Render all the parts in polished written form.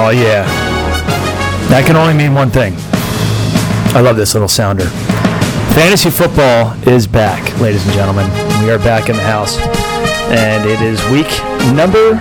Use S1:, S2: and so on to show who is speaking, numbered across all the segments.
S1: Oh, yeah. That can only mean one thing. I love this little sounder. Fantasy football is back, ladies and gentlemen. We are back in the house. And it is week number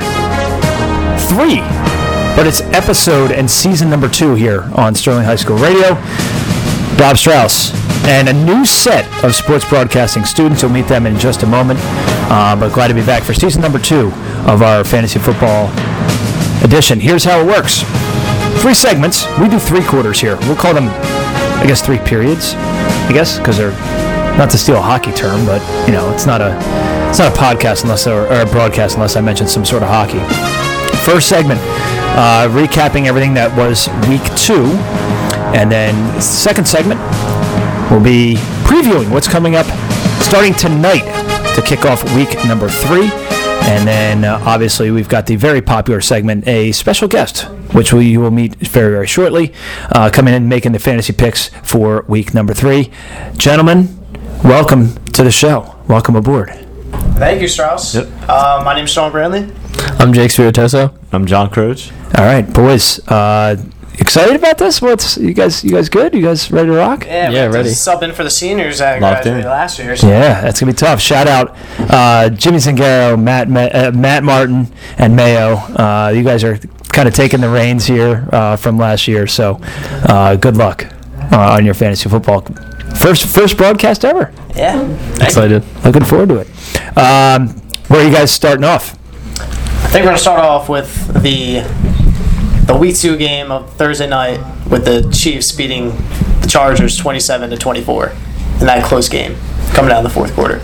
S1: 3. But it's episode and season number 2 here on Sterling High School Radio. Bob Strauss. And a new set of sports broadcasting students. We'll meet them in just a moment. But glad to be back for season number 2 of our fantasy football edition. Here's how it works. 3 segments. We do 3 quarters here. We'll call them, I guess, 3 periods. Because they're, not to steal a hockey term, but it's not a podcast or a broadcast unless I mention some sort of hockey. First segment, recapping everything that was week 2, and then second segment will be previewing what's coming up starting tonight to kick off week number 3. And then, obviously, we've got the very popular segment, a special guest, which we will meet very, very shortly, coming in and making the fantasy picks for week number 3. Gentlemen, welcome to the show. Welcome aboard.
S2: Thank you, Strauss.
S3: Yep.
S2: My name's Sean Brantley.
S4: I'm Jake Spiritoso.
S3: I'm John Croach.
S1: All right, boys. Excited about this? You guys good? You guys ready to rock?
S2: Yeah,
S4: ready.
S2: Sub in for the seniors that
S3: Locked
S2: graduated
S3: in.
S2: last year. So.
S1: Yeah, that's going to be tough. Shout out Jimmy Zingaro, Matt Martin, and Mayo. You guys are kind of taking the reins here from last year, so good luck on your fantasy football. First broadcast ever.
S2: Yeah.
S4: Excited.
S1: Looking forward to it. Where are you guys starting off?
S2: I think we're going to start off with the week 2 game of Thursday night with the Chiefs beating the Chargers 27-24 in that close game coming out in the fourth quarter.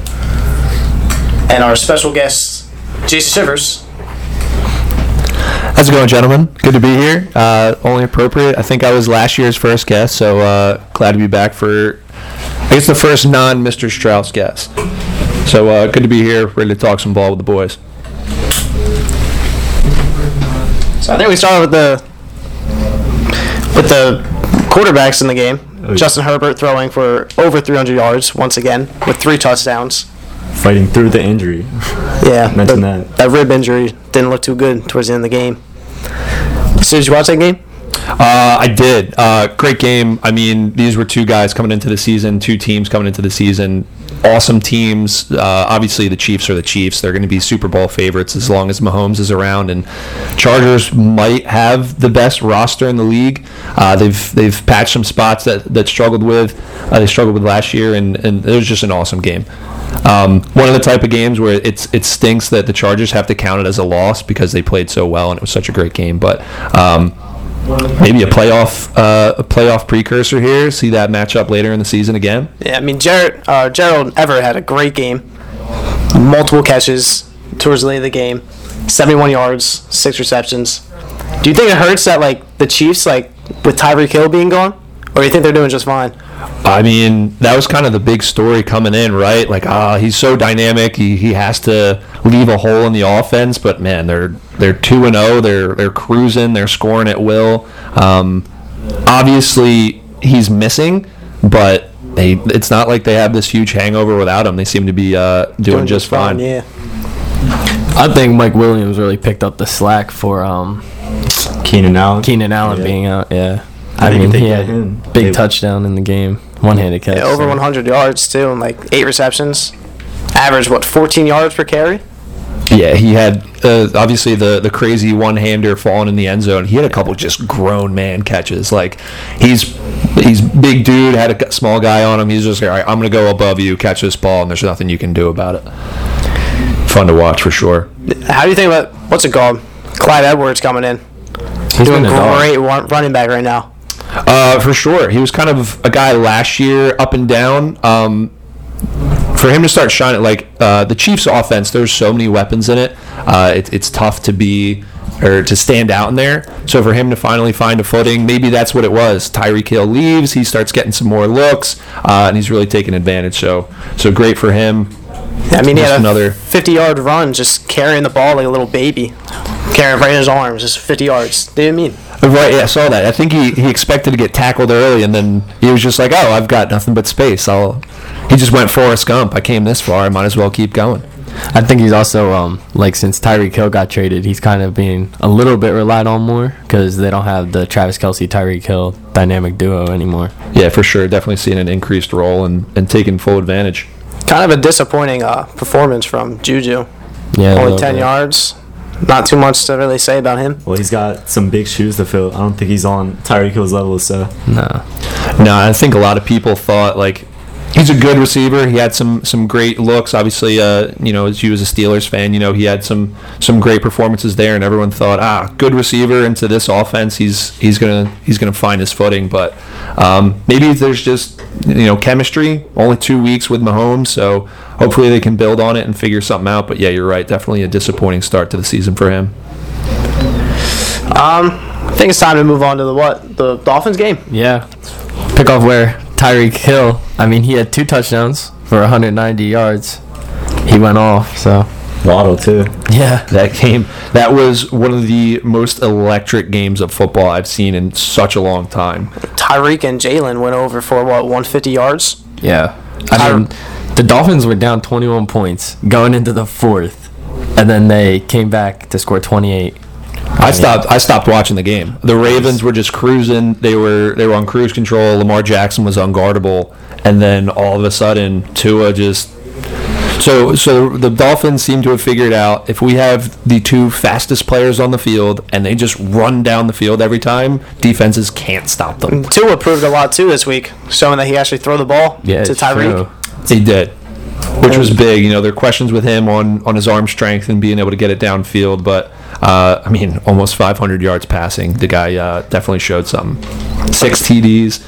S2: And our special guest, Jason Shivers.
S4: How's it going, gentlemen? Good to be here. Only appropriate. I think I was last year's first guest, so glad to be back for, I guess, the first non-Mr. Strauss guest. So good to be here, ready to talk some ball with the boys.
S2: So I think we started with the quarterbacks in the game.
S3: Oh, yeah.
S2: Justin Herbert throwing for over 300 yards once again with 3 touchdowns.
S3: Fighting through the injury.
S2: Yeah,
S3: Mention that.
S2: That rib injury didn't look too good towards the end of the game. So did you watch that game?
S4: I did. Great game. I mean, these were 2 guys coming into the season, 2 teams coming into the season. Awesome teams. Obviously, the Chiefs are the Chiefs. They're going to be Super Bowl favorites as long as Mahomes is around. And Chargers might have the best roster in the league. They've patched some spots that they struggled with last year, and it was just an awesome game. One of the type of games where it stinks that the Chargers have to count it as a loss because they played so well and it was such a great game. But maybe a playoff precursor here. See that matchup later in the season again.
S2: Yeah, I mean Gerald Everett had a great game, multiple catches towards the end of the game, 71 yards, 6 receptions. Do you think it hurts that the Chiefs with Tyreek Hill being gone, or do you think they're doing just fine?
S4: I mean, that was kind of the big story coming in, right? He's so dynamic. He has to leave a hole in the offense. But man, they're 2-0. They're cruising. They're scoring at will. Obviously, he's missing, but it's not like they have this huge hangover without him. They seem to be doing just fine.
S2: Yeah.
S5: I think Mike Williams really picked up the slack for
S3: Keenan Allen.
S5: Being out. Yeah.
S3: I
S5: I mean,
S3: think
S5: he
S3: that
S5: had
S3: in.
S5: big touchdown in the game, one-handed catch.
S2: Yeah, over 100 yards too, and 8 receptions. Average 14 yards per carry?
S4: Yeah, he had obviously the crazy one-hander falling in the end zone. He had a couple just grown man catches. He's big dude, had a small guy on him. He's just all right, I'm gonna go above you, catch this ball, and there's nothing you can do about it. Fun to watch for sure.
S2: How do you think about what's it called? Clyde Edwards coming in.
S5: He's
S2: Doing
S5: been a dog.
S2: great running back right now.
S4: For sure. He was kind of a guy last year, up and down. For him to start shining, the Chiefs' offense, there's so many weapons in it. It's tough to stand out in there. So for him to finally find a footing, maybe that's what it was. Tyreek Hill leaves, he starts getting some more looks, and he's really taking advantage. So great for him.
S2: I mean, he had
S4: another
S2: 50-yard run, just carrying the ball like a little baby, carrying it right in his arms, just 50 yards. Didn't mean.
S4: Right, yeah, I saw that. I think he expected to get tackled early, and then he was just like, "Oh, I've got nothing but space. He just went Forrest Gump. I came this far. I might as well keep going."
S5: I think he's also like since Tyreek Hill got traded, he's kind of being a little bit relied on more because they don't have the Travis Kelce Tyreek Hill dynamic duo anymore.
S4: Yeah, for sure. Definitely seeing an increased role and taking full advantage.
S2: Kind of a disappointing performance from Juju.
S5: Yeah,
S2: Only 10 yards. Not too much to really say about him.
S3: Well, he's got some big shoes to fill. I don't think he's on Tyreek Hill's level, so.
S5: No.
S4: No, I think a lot of people thought, like, he's a good receiver. He had some great looks. Obviously, you know, as you as a Steelers fan, you know, he had some great performances there, and everyone thought, good receiver into this offense. He's gonna find his footing. But maybe there's just, you know, chemistry. Only 2 weeks with Mahomes, so hopefully they can build on it and figure something out. But yeah, you're right. Definitely a disappointing start to the season for him.
S2: I think it's time to move on to the Dolphins game.
S5: Yeah. Pick off where Tyreek Hill, I mean, he had 2 touchdowns for 190 yards. He went off, so.
S3: Waddle, too.
S5: Yeah.
S4: That was one of the most electric games of football I've seen in such a long time.
S2: Tyreek and Jalen went over for 150 yards?
S5: Yeah. I mean, the Dolphins were down 21 points going into the 4th, and then they came back to score 28.
S4: I stopped watching the game. The Ravens were just cruising. They were on cruise control. Lamar Jackson was unguardable, and then all of a sudden Tua just. So the Dolphins seem to have figured out if we have the 2 fastest players on the field and they just run down the field every time, defenses can't stop them.
S2: Tua proved a lot too this week, showing that he actually throw the ball to Tyreek.
S4: He did, which was big. You know, there are questions with him on his arm strength and being able to get it downfield, but I mean, almost 500 yards passing. The guy definitely showed something. 6 TDs.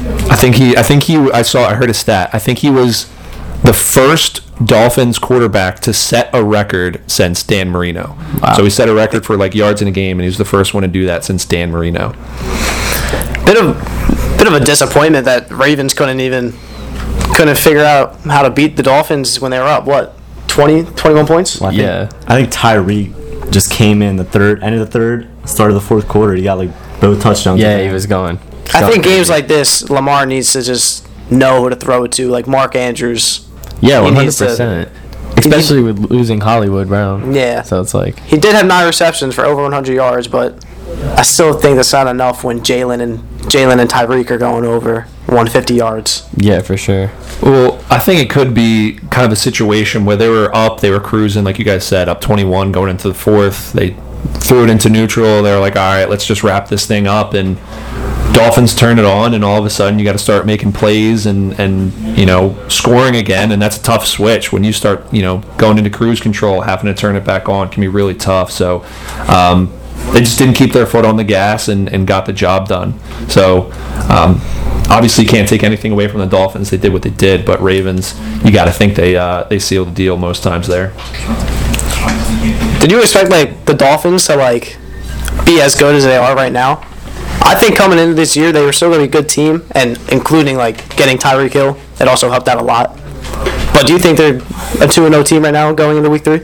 S4: I heard a stat. I think he was the first Dolphins quarterback to set a record since Dan Marino. Wow. So he set a record for like yards in a game, and he was the first one to do that since Dan Marino.
S2: Bit of a disappointment that Ravens couldn't figure out how to beat the Dolphins when they were up. What, 21 points?
S3: Well,
S5: Yeah.
S3: I think Tyreek just came in end of the third, start of the 4th quarter. He got like both touchdowns.
S5: Yeah, he was going.
S2: I think games like this, Lamar needs to just know who to throw it to, like Mark Andrews.
S5: Yeah,
S2: He needs
S5: 100%. Especially with losing Hollywood Brown.
S2: Yeah.
S5: So it's like.
S2: He did have 9 receptions for over 100 yards, but I still think that's not enough when Jalen and Tyreek are going over 150 yards.
S5: Yeah, for sure.
S4: Well, I think it could be kind of a situation where they were cruising, like you guys said, up 21 going into the 4th. They threw it into neutral. They were like, all right, let's just wrap this thing up. And Dolphins turn it on, and all of a sudden you got to start making plays and you know, scoring again. And that's a tough switch when you start, you know, going into cruise control. Having to turn it back on can be really tough. So they just didn't keep their foot on the gas and got the job done. So obviously can't take anything away from the Dolphins. They did what they did, but Ravens, you got to think they sealed the deal most times there.
S2: Did you expect like the Dolphins to like be as good as they are right now? I think coming into this year they were still going to be a good team, and including like getting Tyreek Hill, it also helped out a lot. But do you think they're a 2-0 team right now going into week 3?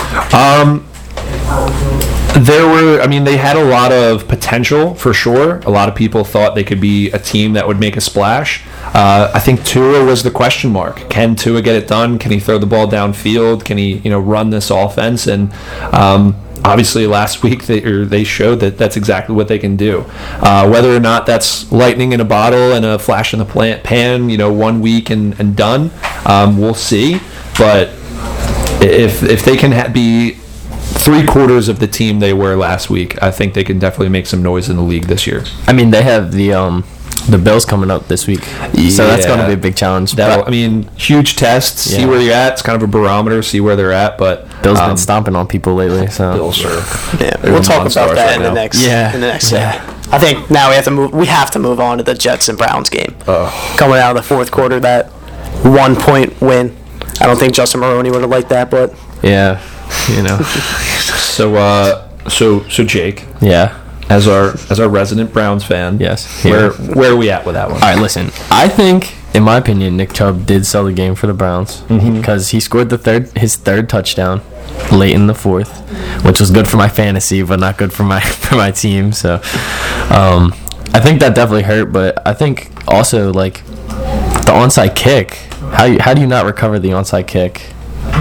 S4: They had a lot of potential for sure. A lot of people thought they could be a team that would make a splash. I think Tua was the question mark. Can Tua get it done? Can he throw the ball downfield? Can he, you know, run this offense? And obviously last week they showed that that's exactly what they can do. Whether or not that's lightning in a bottle and a flash in the pan, you know, 1 week and done, we'll see. But if they can be 3/4 of the team they were last week, I think they can definitely make some noise in the league this year.
S5: I mean, they have the Bills coming up this week, so that's going to be a big challenge.
S4: Huge test. See
S5: Yeah.
S4: where you're at. It's kind of a barometer. See where they're at. But
S5: Bill's been stomping on people lately. So
S4: Bills are.
S2: Yeah,
S4: They're
S2: we'll talk
S4: monsters
S2: about that
S4: right
S2: in the
S4: now.
S2: next.
S5: Yeah.
S2: In the next
S5: Yeah.
S2: segment. I think now we have to move on to the Jets and Browns game. Coming out of the 4th quarter, that 1-point win. I don't think Justin Maroney would have liked that, but
S5: yeah, you know,
S4: So Jake,
S5: yeah,
S4: as our resident Browns fan,
S5: yes.
S4: where are we at with that one?
S5: All right, listen. I think, in my opinion, Nick Chubb did sell the game for the Browns because he scored his third touchdown late in the 4th, which was good for my fantasy, but not good for my team. So, I think that definitely hurt. But I think also like the onside kick. How do you not recover the onside kick?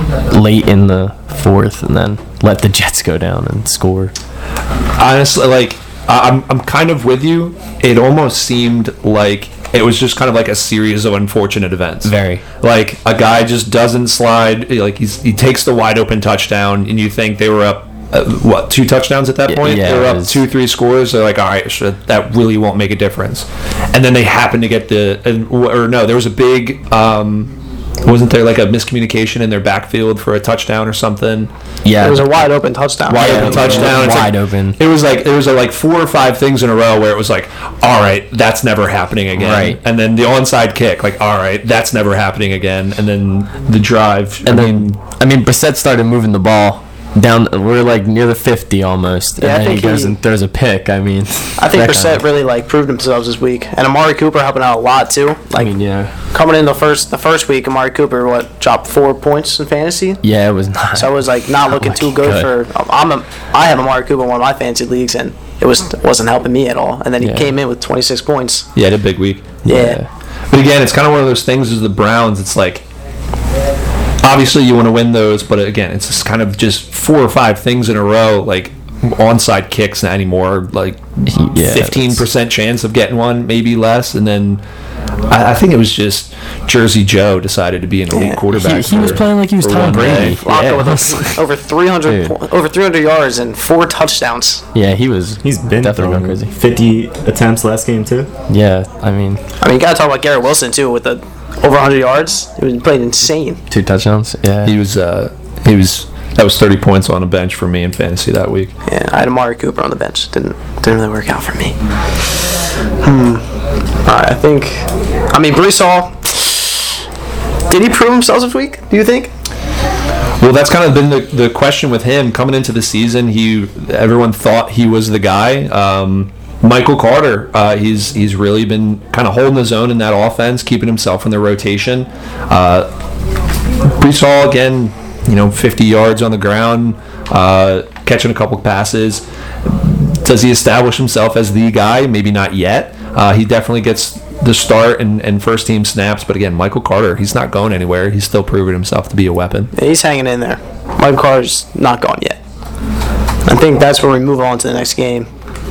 S5: late in the fourth, and then let the Jets go down and score.
S4: Honestly, like I'm kind of with you. It almost seemed like it was just kind of like a series of unfortunate events.
S5: Very.
S4: Like a guy just doesn't slide. Like he takes the wide open touchdown, and you think they were up. 2 touchdowns at that point?
S5: Yeah,
S4: they were up
S5: it was-
S4: 2-3 scores. They're like, all right, sure, that really won't make a difference. And then they happen to get there was a big, wasn't there like a miscommunication in their backfield for a touchdown or something?
S5: Yeah.
S2: It was a wide open touchdown.
S4: Wide open touchdown. It's
S5: Wide
S4: like-
S5: open.
S4: It was like 4 or 5 things in a row where it was like, all right, that's never happening again.
S5: Right.
S4: And then the onside kick, like, all right, that's never happening again. And then the drive.
S5: And then, Brissett started moving the ball down. We're like near the 50 almost.
S2: Yeah, I
S5: and then
S2: think
S5: he goes
S2: he-
S5: and throws a pick.
S2: I think
S5: that
S2: Brissett
S5: kind of-
S2: really like proved themselves this week, and Amari Cooper helping out a lot too. Like
S5: yeah.
S2: coming in the first week, Amari Cooper dropped 4 points in fantasy.
S5: Yeah, it was not.
S2: So I was like not looking too good for. I have Amari Cooper in one of my fantasy leagues, and it wasn't helping me at all. And then he
S5: Yeah.
S2: came in with 26 points.
S4: Yeah, had a big week.
S2: Yeah.
S4: But again, it's kind of one of those things as the Browns. It's like, obviously you want to win those, but again, it's just kind of just 4 or 5 things in a row, like onside kicks not anymore, like 15% chance of getting one, maybe less, and then I think it was just Jersey Joe decided to be an elite quarterback.
S5: He was playing like he was
S4: for
S5: Tom
S4: one
S5: Brady.
S4: day.
S2: Flacco with over 300
S5: Dude.
S2: over 300 yards and 4 touchdowns.
S5: Yeah, he was.
S3: He's been
S5: definitely
S3: throwing
S5: going crazy.
S3: 50 attempts last game too.
S5: Yeah, I mean,
S2: You gotta talk about Garrett Wilson too with the over 100 yards. He played insane.
S5: 2 touchdowns. Yeah.
S4: He was that was 30 points on a bench for me in fantasy that week.
S2: Yeah, I had Amari Cooper on the bench. Didn't really work out for me. I think. Breece Hall. Did he prove himself this week? Do you think?
S4: Well, that's kind of been the question with him coming into the season. Everyone thought he was the guy. Michael Carter, he's really been kind of holding his own in that offense, keeping himself in the rotation. Breece Hall again, 50 yards on the ground, catching a couple passes. Does he establish himself as the guy? Maybe not yet. He definitely gets the start and first team snaps, but again, Michael Carter, he's not going anywhere. He's still proving himself to be a weapon.
S2: Yeah, he's hanging in there. Michael Carter's not gone yet. I think that's where we move on to the next game.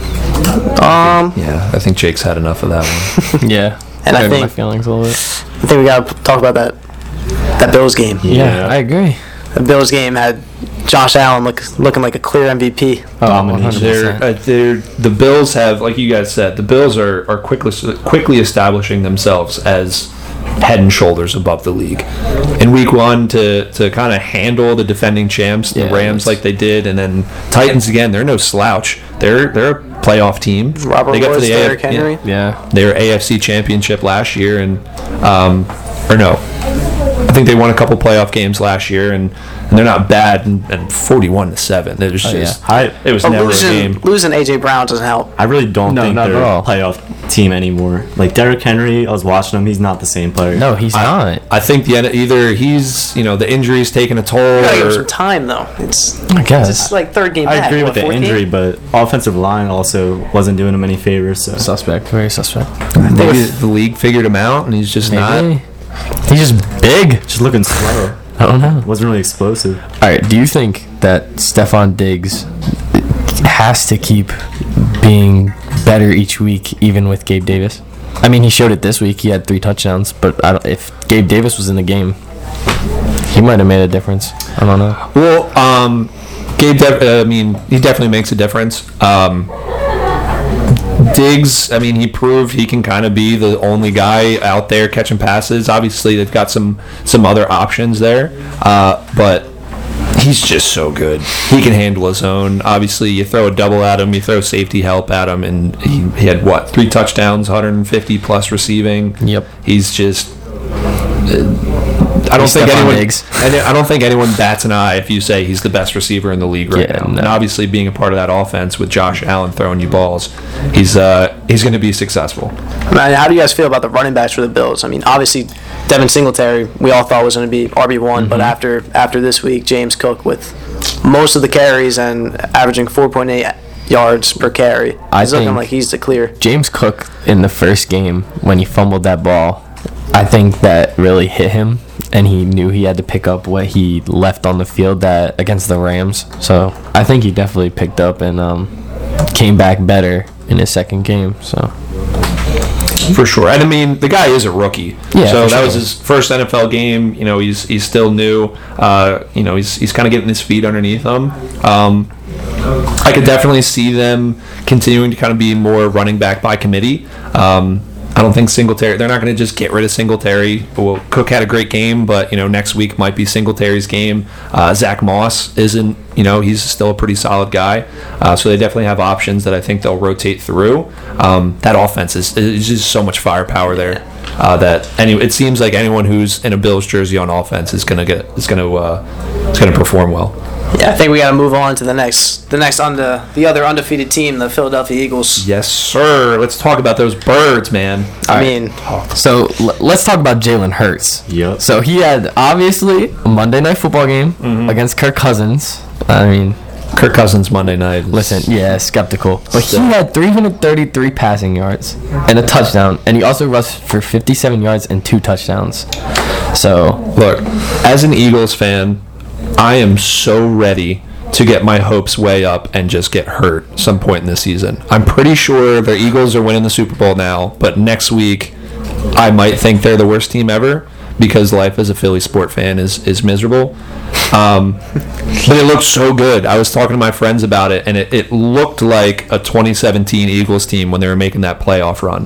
S4: Yeah, I think Jake's had enough of that one.
S5: Yeah.
S2: And I
S5: Hurt
S2: think-
S5: my feelings a little bit.
S2: I think we gotta talk about that Bills game.
S5: Yeah, I agree.
S2: The Bills game had Josh Allen looking like a clear MVP.
S5: Oh,
S3: Domination.
S5: 100%.
S4: The Bills have, like you guys said, the Bills are quickly establishing themselves as head and shoulders above the league. In week 1 to kind of handle the defending champs, the
S5: Yeah,
S4: Rams,
S5: that's-
S4: like they did, and then Titans again. They're no slouch. They're a playoff team.
S2: Robert
S4: they got
S2: Woods,
S4: to the
S2: Derrick Henry.
S5: Yeah.
S4: They were AFC Championship last year, and or no, I think they won a couple playoff games last year, and they're not bad. And 41-7, there's just it was
S2: But
S4: never a game.
S2: losing AJ Brown doesn't help.
S3: I really don't
S5: No,
S3: think
S5: not
S3: they're
S5: at
S3: a
S5: all.
S3: playoff team anymore. Like Derrick Henry, I was watching him. He's not the same player.
S5: No, he's not.
S4: I think either he's the injury's taking a toll,
S2: You gotta give him some
S4: or
S2: time though. It's
S5: I guess.
S2: it's like third game
S3: I
S2: back.
S3: agree with the
S2: fourth game?
S3: injury, but offensive line also wasn't doing him any favors. So
S5: Suspect. Very suspect.
S4: maybe the league figured him out, and he's just not.
S5: Maybe. He's just big.
S3: just looking slow.
S5: I don't know.
S3: Wasn't really explosive.
S5: All right. Do you think that Stephon Diggs has to keep being better each week, even with Gabe Davis? He showed it this week. He had 3 touchdowns, but if Gabe Davis was in the game, he might have made a difference. I don't know.
S4: Well, Gabe, he definitely makes a difference. Diggs, he proved he can kind of be the only guy out there catching passes. Obviously, they've got some other options there, but he's just so good. He can handle his own. Obviously, you throw a double at him, you throw safety help at him, and he had 3 touchdowns, 150 plus receiving.
S5: Yep.
S4: He's just. I don't think
S5: Stephon
S4: anyone.
S5: Diggs.
S4: I don't think anyone bats an eye if you say he's the best receiver in the league right
S5: Yeah,
S4: now.
S5: no.
S4: And obviously, being a part of that offense with Josh Allen throwing you balls, he's going to be successful.
S2: How do you guys feel about the running backs for the Bills? Obviously, Devin Singletary, we all thought was going to be RB1, but after this week, James Cook with most of the carries and averaging 4.8 yards per carry,
S5: I
S2: he's looking
S5: think-
S2: like he's the clear.
S5: James Cook in the first game when he fumbled that ball, I think that really hit him, and he knew he had to pick up what he left on the field that against the Rams. So I think he definitely picked up and came back better in his second game. So
S4: For sure. And I mean, the guy is a rookie.
S5: Yeah,
S4: so
S5: for
S4: that
S5: sure.
S4: was his first NFL game. You know, he's still new. You know, he's kind of getting his feet underneath him. I could definitely see them continuing to kind of be more running back by committee. I don't think Singletary, they're not going to just get rid of Singletary. Well, Cook had a great game, but, you know, next week might be Singletary's game. Zach Moss isn't, you know, he's still a pretty solid guy. So they definitely have options that I think they'll rotate through. That offense is just so much firepower there. It seems like anyone who's in a Bills jersey on offense is going to perform well.
S2: Yeah, I think we got to move on to the other undefeated team, the Philadelphia Eagles.
S4: Yes, sir. Let's talk about those birds, man.
S5: So let's talk about Jalen Hurts.
S3: Yep.
S5: So he had obviously a Monday Night Football game against Kirk Cousins. I mean,
S4: Kirk Cousins Monday night.
S5: listen, yeah, skeptical, but he had 333 passing yards and a touchdown, and he also rushed for 57 yards and 2 touchdowns. So
S4: Look, as an Eagles fan, I am so ready to get my hopes way up and just get hurt some point in this season. I'm pretty sure the Eagles are winning the Super Bowl now, but next week I might think they're the worst team ever because life as a Philly sport fan is miserable. But it looked so good. I was talking to my friends about it, and it looked like a 2017 Eagles team when they were making that playoff run.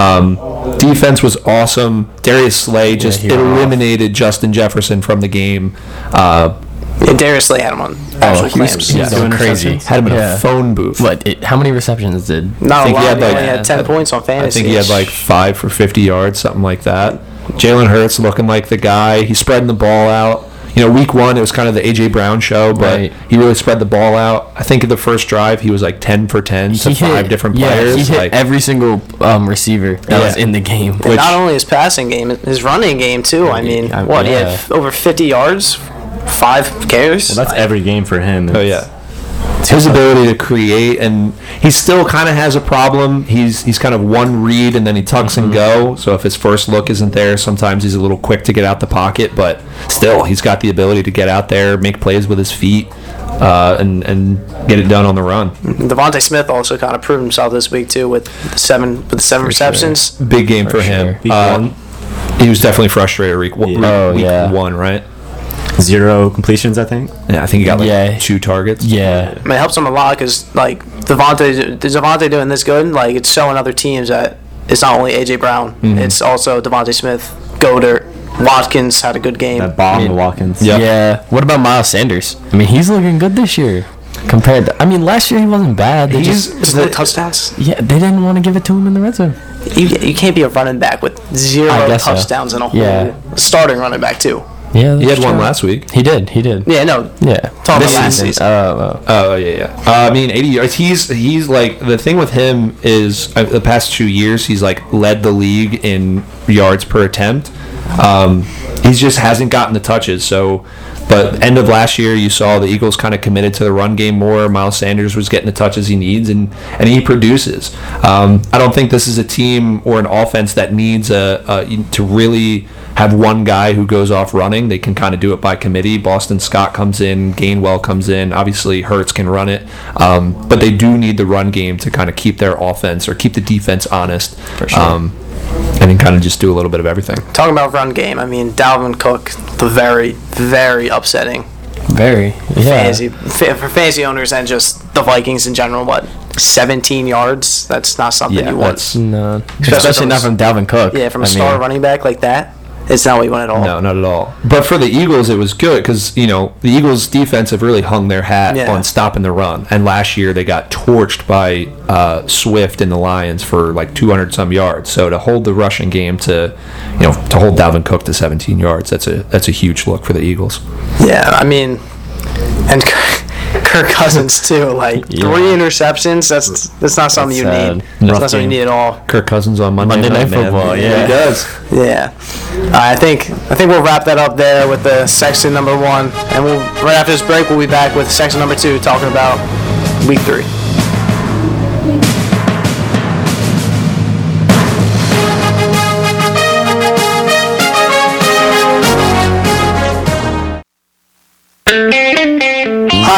S4: Defense was awesome. Darius Slay just eliminated Justin Jefferson from the game.
S2: And Darius Slay had him on actual claims.
S5: he's going crazy.
S4: Had him in a phone booth.
S5: How many receptions did?
S2: Not a
S4: think
S2: lot.
S4: he had,
S2: He
S4: like-
S2: only had 10 points on fantasy.
S4: I think he had like 5 for 50 yards, something like that. Jalen Hurts looking like the guy. He's spreading the ball out. You know, week 1, it was kind of the A.J. Brown show, but
S5: Right.
S4: he really spread the ball out. I think in the first drive, he was like 10 for 10 to 5 different players.
S5: He hit
S4: like,
S5: every single receiver that was in the game.
S2: And not only his passing game, his running game too. I mean, he had over 50 yards, 5 carries.
S3: Well, that's every game for him.
S4: oh, yeah. His ability to create, and he still kind of has a problem. He's kind of one read and then he tucks and go. So if his first look isn't there, sometimes he's a little quick to get out the pocket. But still, he's got the ability to get out there, make plays with his feet, and get it done on the run.
S2: Devontae Smith also kind of proved himself this week too with the 7 receptions.
S4: Big game for him.
S3: Week 1.
S4: He was definitely frustrated week 1, right?
S3: 0 completions, I think.
S4: Yeah, I think he got like 2 targets.
S5: Yeah.
S2: I mean, it helps him a lot because like Devontae doing this good, like it's showing other teams that it's not only AJ Brown, it's also Devontae Smith, Goddard, Watkins had a good game.
S3: That bomb to Watkins.
S4: Yep.
S5: Yeah. What about Miles Sanders? I mean, he's looking good this year. Compared to, I mean, last year he wasn't bad. They
S2: Just no touchdowns.
S5: they didn't want to give it to him in the red zone.
S2: You can't be a running back with 0
S5: I guess so.
S2: touchdowns in a whole
S5: Yeah.
S2: starting running back too.
S5: Yeah,
S4: He had one last week.
S5: He did.
S2: Yeah, no,
S5: Yeah.
S2: Talking
S5: This
S2: about last
S5: season.
S2: season.
S4: Oh yeah. I mean, 80 yards. He's like, the thing with him is the past 2 years he's like led the league in yards per attempt. He just hasn't gotten the touches. So, but end of last year you saw the Eagles kind of committed to the run game more. Miles Sanders was getting the touches he needs, and he produces. I don't think this is a team or an offense that needs to really have one guy who goes off running. They can kind of do it by committee. Boston Scott comes in, Gainwell comes in. Obviously, Hurts can run it, but they do need the run game to kind of keep their offense or keep the defense honest.
S5: For sure.
S4: And then kind of just do a little bit of everything.
S2: talking about run game. I mean, Dalvin Cook, the very, very upsetting
S5: Very. Yeah.
S2: for fantasy owners and just the Vikings in general. 17 yards? That's not something
S4: Yeah,
S2: you want.
S4: that's
S5: No.
S2: Especially
S5: Especially not from Dalvin Cook.
S2: Yeah, from a
S5: I
S2: star
S5: mean,
S2: running back like that, it's not what you want at all.
S4: no, not at all. But for the Eagles, it was good because the Eagles' defense have really hung their hat
S2: Yeah.
S4: on stopping the run. And last year they got torched by Swift and the Lions for like 200 some yards. So to hold the rushing game to hold Dalvin Cook to 17 yards, that's a huge look for the Eagles.
S2: Yeah, I mean, and Kirk Cousins too. Like 3 interceptions. That's not something you
S5: That's
S2: need.
S5: sad.
S2: That's
S4: Rough
S2: not something you
S4: game.
S2: need at all.
S4: Kirk Cousins on Monday
S5: Night
S4: man.
S5: Football, yeah.
S4: He does.
S2: Yeah. I think we'll wrap that up there with the section number 1, and right after this break we'll be back with section number 2, talking about week 3.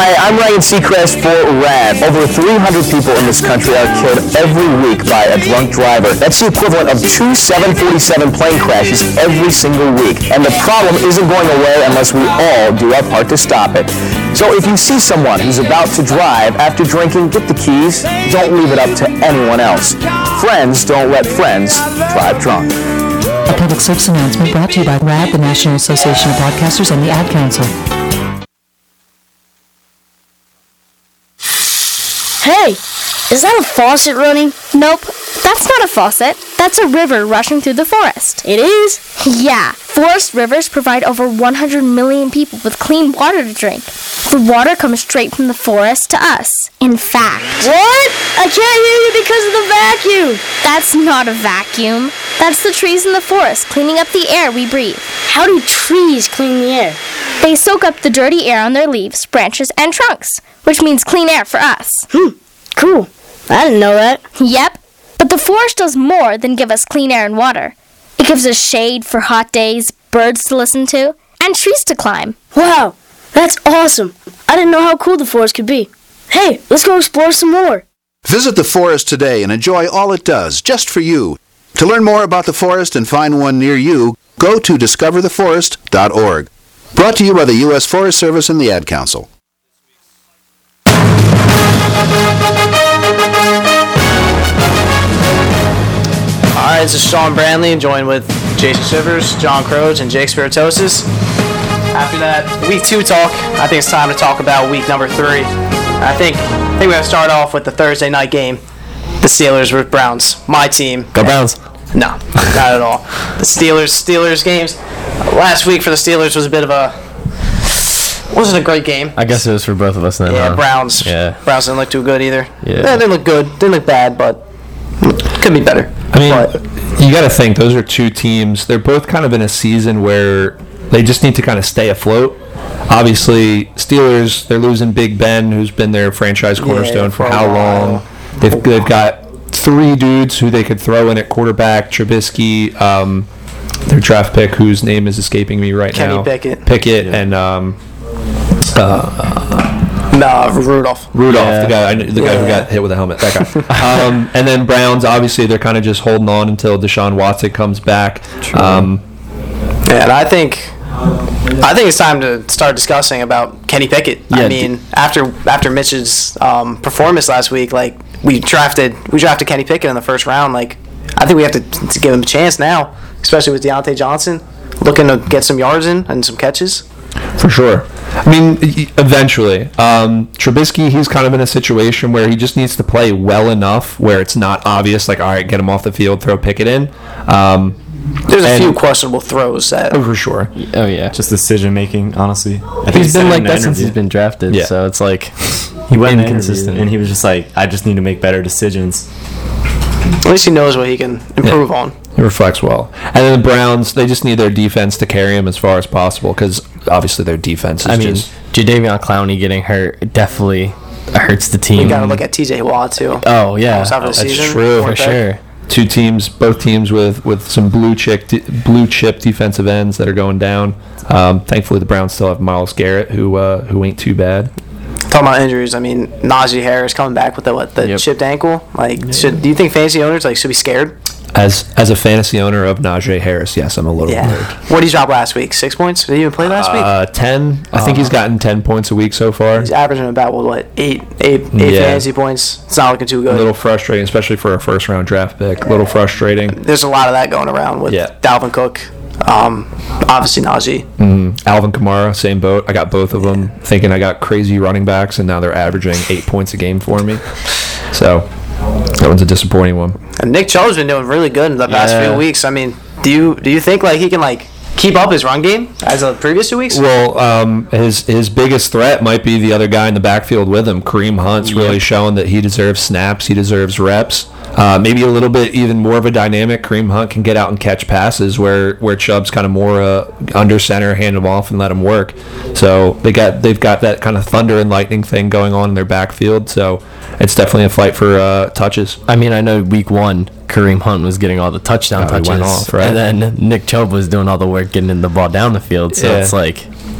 S6: Hi, I'm Ryan Seacrest for RAD. Over 300 people in this country are killed every week by a drunk driver. That's the equivalent of 2 747 plane crashes every single week. And the problem isn't going away unless we all do our part to stop it. So if you see someone who's about to drive after drinking, get the keys. Don't leave it up to anyone else. Friends don't let friends drive drunk.
S7: A public service announcement brought to you by RAD, the National Association of Broadcasters, and the Ad Council.
S8: Hey, is that a faucet running? Nope, that's not a faucet. That's a river rushing through the forest. It is? Yeah, forest rivers provide over 100 million people with clean water to drink. The water comes straight from the forest to us. In fact... What? I can't hear you because of the vacuum. That's not a vacuum. That's the trees in the forest cleaning up the air we breathe. How do trees clean the air? They soak up the dirty air on their leaves, branches, and trunks, which means clean air for us. Cool. I didn't know that. Yep. But the forest does more than give us clean air and water. It gives us shade for hot days, birds to listen to, and trees to climb. Wow, that's awesome. I didn't know how cool the forest could be. Hey, let's go explore some more.
S9: Visit the forest today and enjoy all it does, just for you. To learn more about the forest and find one near you, go to discovertheforest.org. Brought to you by the U.S. Forest Service and the Ad Council.
S2: Alright, this is Sean Brandley, joined with Jason Shivers, John Croge, and Jake Spiritosis. After that week 2 talk, I think it's time to talk about week number 3. I think we're going to start off with the Thursday night game. The Steelers with Browns. My team.
S5: Go Browns.
S2: No, not at all. The Steelers games. Last week for the Steelers was a bit of a... wasn't a great game.
S5: I guess it was for both of us then.
S2: Yeah,
S5: huh?
S2: Browns.
S5: Yeah.
S2: Browns didn't look too good either.
S5: Yeah.
S2: They didn't look good. Didn't look bad, but could be better.
S4: I mean,
S2: But
S4: you got to think those are two teams. They're both kind of in a season where they just need to kind of stay afloat. Obviously, Steelers, they're losing Big Ben, who's been their franchise cornerstone for
S2: for a
S4: how
S2: while.
S4: long? They've got 3 dudes who they could throw in at quarterback. Trubisky, their draft pick, whose name is escaping me right
S2: Kenny
S4: now.
S2: Pickett.
S4: And
S2: Rudolph.
S4: Rudolph, the guy who got hit with a helmet. That guy. And then Browns, obviously, they're kind of just holding on until Deshaun Watson comes back.
S2: And I think it's time to start discussing about Kenny Pickett.
S5: Yeah,
S2: I mean, after Mitch's performance last week, like we drafted Kenny Pickett in the first round. Like I think we have to give him a chance now, especially with Deontay Johnson looking to get some yards in and some catches.
S4: For sure. I mean, eventually. Trubisky, he's kind of in a situation where he just needs to play well enough where it's not obvious, like, all right, get him off the field, throw Pickett in.
S2: There's a few questionable throws that...
S4: Oh, for sure.
S5: Oh, yeah.
S3: Just decision making, honestly. I think
S5: He's
S3: he said
S5: been
S3: it
S5: like
S3: in the
S5: that since
S3: interview.
S5: he's been drafted,
S4: Yeah.
S5: so it's like
S3: He went in the
S5: inconsistent.
S3: interview, and he was just like, I just need to make better decisions.
S2: At least he knows what he can improve on.
S4: It reflects well. And then the Browns, they just need their defense to carry him as far as possible because obviously their defense is just...
S5: Jadeveon Clowney getting hurt definitely hurts the team.
S2: You got to look at T.J. Watt too.
S5: Oh, yeah.
S2: Almost out of the
S4: That's
S2: season.
S4: true.
S5: For sure.
S4: Both teams with some blue chip defensive ends that are going down. Thankfully, the Browns still have Myles Garrett, who ain't too bad.
S2: Talking about injuries, I mean, Najee Harris coming back with the chipped ankle. Like, do you think fantasy owners should be scared?
S4: As a fantasy owner of Najee Harris, yes, I'm a little worried.
S2: What did he drop last week? 6 points? Did he even play last week?
S4: 10. I think he's gotten 10 points a week so far.
S2: He's averaging about eight fantasy points. It's not looking too
S4: A
S2: good.
S4: little frustrating, especially for a first round draft pick. A little frustrating.
S2: There's a lot of that going around with Dalvin Cook. Obviously Najee.
S4: Alvin Kamara, same boat. I got both of them, thinking I got crazy running backs, and now they're averaging 8 points a game for me. So that one's a disappointing one.
S2: And Nick Chubb's been doing really good in the past few weeks. I mean, do you think he can keep up his run game as of the previous 2 weeks?
S4: Well, his biggest threat might be the other guy in the backfield with him. Kareem Hunt's really shown that he deserves snaps. He deserves reps. Maybe a little bit even more of a dynamic. Kareem Hunt can get out and catch passes where Chubb's kind of more under center, hand him off and let him work. So they've got that kind of thunder and lightning thing going on in their backfield. So it's definitely a fight for touches.
S5: I mean, I know week 1, Kareem Hunt was getting all the touchdown touches,
S4: he went off, right?
S5: and then Nick Chubb was doing all the work getting the ball down the field. So it's like,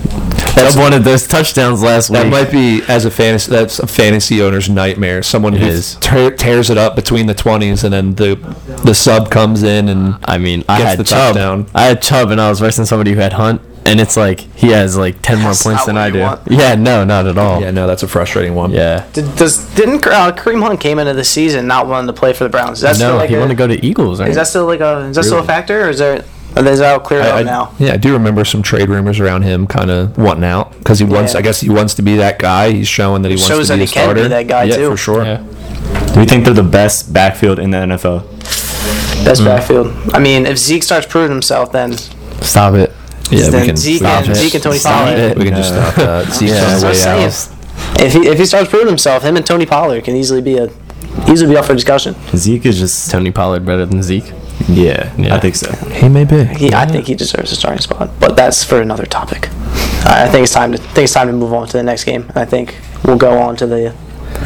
S5: Chubb wanted those touchdowns last week.
S4: That might be that's a fantasy owner's nightmare. Someone who tears it up between the 20s, and then the sub comes in and
S5: I mean,
S4: I had Chubb.
S5: I had Chubb, and I was versing somebody who had Hunt, and it's like he has like 10 more points than I do. Yeah, no, not at all.
S4: Yeah, no, that's a frustrating one.
S5: Yeah.
S2: Didn't Kareem Hunt came into the season not wanting to play for the Browns? Is that still like
S5: he wanted to go to Eagles. Right?
S2: Is that still a factor, or is there? Is that all cleared up now?
S4: Yeah, I do remember some trade rumors around him kind of wanting out because he wants. I guess he wants to be that guy. He's showing that he wants to be a starter.
S2: Shows that he can be that guy too.
S4: For sure.
S5: Yeah.
S3: Do you think they're the best backfield in the NFL?
S2: Best backfield. I mean, if Zeke starts proving himself, then
S5: stop it.
S4: Yeah,
S2: then Zeke and Tony Pollard.
S4: We can just stop that. Zeke's on the way out.
S2: If he starts proving himself, him and Tony Pollard can easily be up for discussion.
S3: Zeke is just
S5: Tony Pollard better than Zeke.
S3: Yeah, I think so.
S4: He may be.
S2: I think he deserves a starting spot, but that's for another topic. I think it's time to move on to the next game. I think we'll go on to the.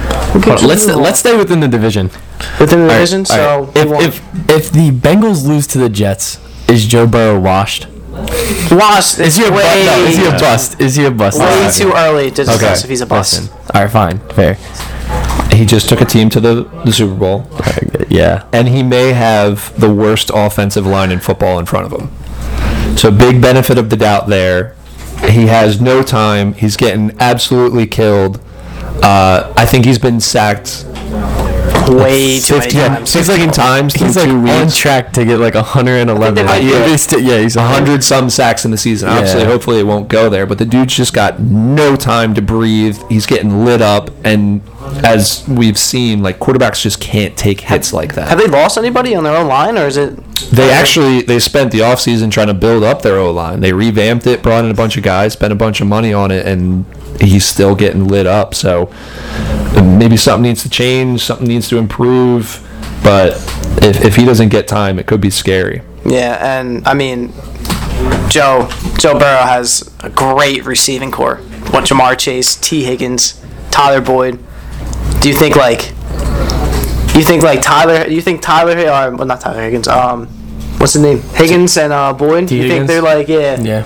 S5: Let's stay within the division.
S2: Within the division. So
S5: if the Bengals lose to the Jets, is Joe Burrow washed?
S2: Washed.
S5: Is he a bust? Is he a bust?
S2: Way too early to discuss if he's a bust.
S5: Listen. All right, fine, fair.
S4: He just took a team to the Super Bowl.
S5: Yeah.
S4: And he may have the worst offensive line in football in front of him. So big benefit of the doubt there. He has no time. He's getting absolutely killed. I think he's been sacked
S2: way too many times.
S4: 15 times
S5: He's
S4: in 2
S5: like
S4: weeks.
S5: on track to get like 111.
S4: He's 100 some sacks in the season. Obviously, hopefully it won't go there. But the dude's just got no time to breathe. He's getting lit up, and as we've seen, like quarterbacks just can't take hits like that.
S2: Have they lost anybody on their own line, or is it?
S4: They spent the offseason trying to build up their O-line. They revamped it, brought in a bunch of guys, spent a bunch of money on it, and he's still getting lit up. So maybe something needs to change, something needs to improve. But if he doesn't get time, it could be scary.
S2: Yeah, and I mean, Joe Burrow has a great receiving core. What Jamar Chase, T. Higgins, Tyler Boyd. Do you think Tyler? Well, not Tyler Higgins. What's his name? Higgins and Boyd.
S5: T.
S2: You
S5: Higgins?
S2: think they're like
S5: Yeah.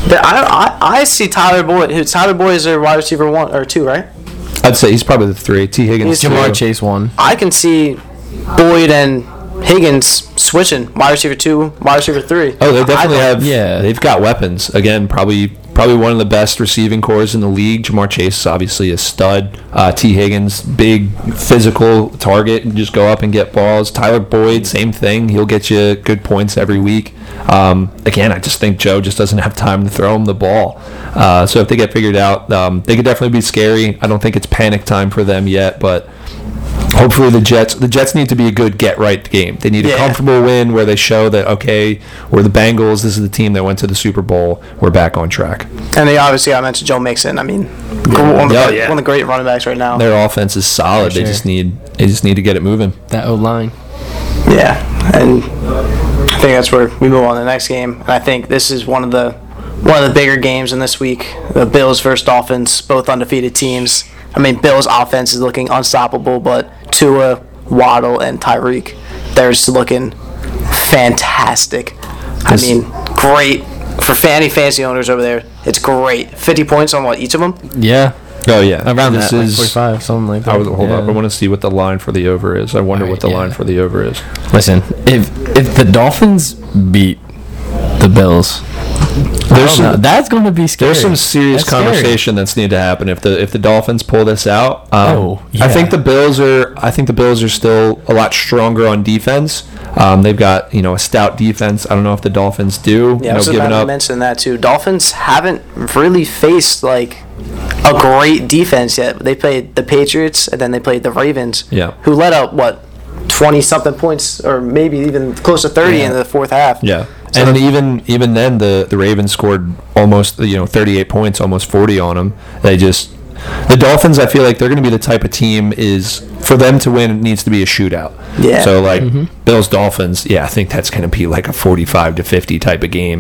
S2: I see Tyler Boyd. Tyler Boyd is their wide receiver 1 or 2, right?
S4: I'd say he's probably the 3. T. Higgins,
S5: Jamar Chase 1.
S2: I can see Boyd and Higgins switching wide receiver 2, wide receiver 3.
S4: Oh, they definitely have. Yeah, they've got weapons. Again, probably one of the best receiving cores in the league. Jamar Chase is obviously a stud. T. Higgins, big physical target, and just go up and get balls. Tyler Boyd, same thing. He'll get you good points every week. Again, I just think Joe just doesn't have time to throw him the ball. So if they get figured out, they could definitely be scary. I don't think it's panic time for them yet, but hopefully the Jets need to be a good get-right game. They need a comfortable win where they show that, okay, we're the Bengals. This is the team that went to the Super Bowl. We're back on track.
S2: And I mentioned Joe Mixon. I mean, one of the great running backs right now.
S4: Their offense is solid.
S5: Sure.
S4: They just need to get it moving.
S5: That O-line.
S2: Yeah, and I think that's where we move on to the next game. And I think this is one of the bigger games in this week. The Bills versus Dolphins, both undefeated teams. I mean, Bills' offense is looking unstoppable, but Tua, Waddle, and Tyreek, they're just looking fantastic. I mean, great. For fantasy owners over there, it's great. 50 points on each of them?
S5: Yeah.
S4: Oh, yeah.
S5: Around that, 45, something like that.
S4: Hold up. I want to see what the line for the over is. I wonder what the line for the over is.
S5: Listen, if the Dolphins beat the Bills, that's going to be scary.
S4: There's some serious conversation that's need to happen if the Dolphins pull this out. I think the Bills are still a lot stronger on defense. They've got a stout defense. I don't know if the Dolphins do.
S2: Yeah, I was about to mention that too. Dolphins haven't really faced like a great defense yet. They played the Patriots and then they played the Ravens.
S4: Yeah.
S2: Who let up 20-something points, or maybe even close to 30 in the fourth half.
S4: Yeah. So and even then, the Ravens scored almost 38 points, almost 40 on them. The Dolphins, I feel like they're going to be the type of team is for them to win, it needs to be a shootout.
S2: Yeah.
S4: So Bills Dolphins, I think that's going to be like a 45-50 type of game.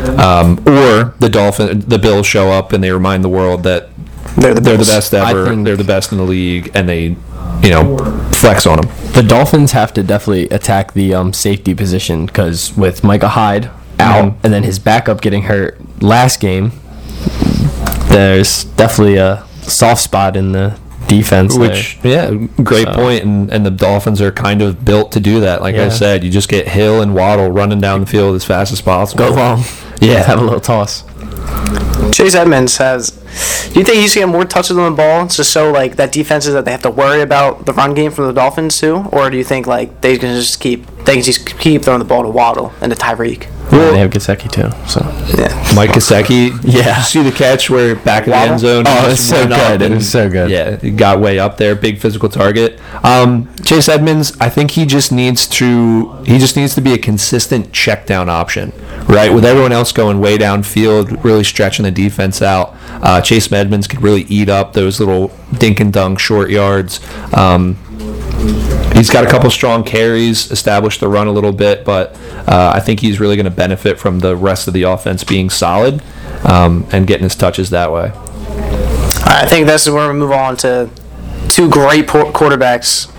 S4: Or the Bills show up and they remind the world that they're the best ever. They're the best in the league, and they flex on them.
S5: The Dolphins have to definitely attack the safety position because with Micah Hyde out and then his backup getting hurt last game, there's definitely a soft spot in the defense.
S4: Great point. And the Dolphins are kind of built to do that. Like I said, you just get Hill and Waddle running down the field as fast as possible.
S5: Go long.
S4: Yeah.
S5: Have a little toss.
S2: Chase Edmonds has. Do you think he's getting more touches on the ball to show like that defenses that they have to worry about the run game from the Dolphins too, or do you think like they can just keep throwing the ball to Waddle and to Tyreek?
S5: Well, they have Gesicki too. So
S4: Mike Gesicki.
S5: Yeah.
S4: See the catch where back of the end zone.
S5: Oh, it's so good. It was so good.
S4: Yeah, he got way up there. Big physical target. Chase Edmonds, I think he just needs to be a consistent check down option, right? With everyone else going way downfield, really stretching the defense out. Chase Edmonds could really eat up those little dink and dunk short yards. He's got a couple strong carries, established the run a little bit, but I think he's really going to benefit from the rest of the offense being solid and getting his touches that way.
S2: I think this is where we move on to two great quarterbacks,